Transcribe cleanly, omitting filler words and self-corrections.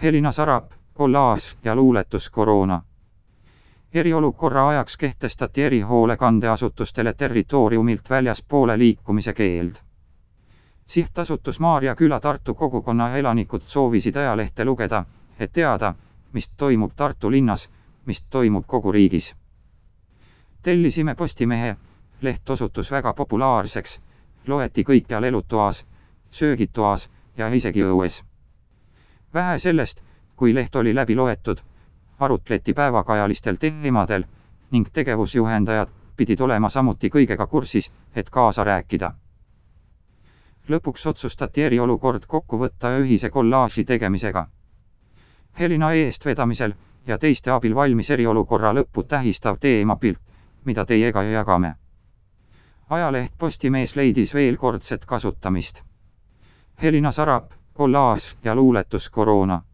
Helina Sarap, kollaaž ja luuletus koroona. Eriolukorra ajaks kehtestati erihoolekandeasutustele territooriumilt väljaspoole liikumise keeld. Sihtasutus Maarja küla Tartu kogukonna elanikud soovisid ajalehte lugeda, et teada, mis toimub Tartu linnas, mis toimub kogu riigis. Tellisime Postimehe, leht osutus väga populaarseks, loeti kõikjal elutoas, söögitoas ja isegi õues. Vähe sellest, kui leht oli läbi loetud, arutleti päevakajalistel teemadel ning tegevusjuhendajad pidid olema samuti kõigega kursis, et kaasa rääkida. Lõpuks otsustati eriolukord kokku võtta ühise kollaaži tegemisega. Helina eestvedamisel ja teiste abil valmis eriolukorra lõppu tähistav teemapilt, mida teiega jagame. Ajaleht Postimees leidis veel kordset kasutamist. Helina Sarap, kollaaž ja luuletus koroona.